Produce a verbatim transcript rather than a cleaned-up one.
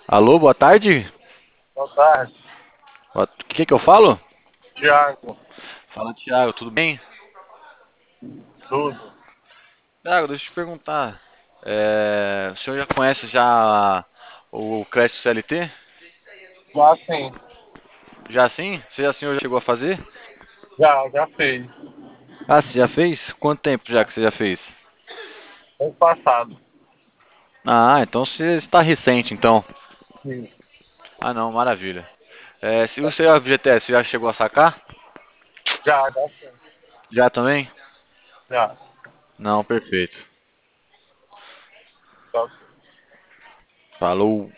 Alô, boa tarde. Boa tarde, O que que eu falo? Thiago. Fala, Thiago, tudo bem? Tudo. Thiago, deixa eu te perguntar. É, o senhor já conhece já o crédito C L T? Já sim, Já sim? Você já, senhor já chegou a fazer? já, já fez. Ah, você já fez? Quanto tempo já que você já fez? Ano passado. Ah, então você está recente, então. Sim. Ah, não, maravilha. É, se o seu F G T S já chegou a sacar? Já, já sim. Já também? Já. Não, perfeito. Só Falou.